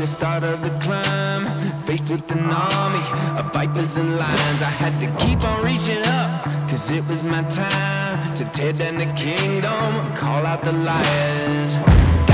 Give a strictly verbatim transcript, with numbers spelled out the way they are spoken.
the start of the climb, faced with an army of vipers and lions. I had to keep on reaching up, cause it was my time to tear down the kingdom, call out the liars.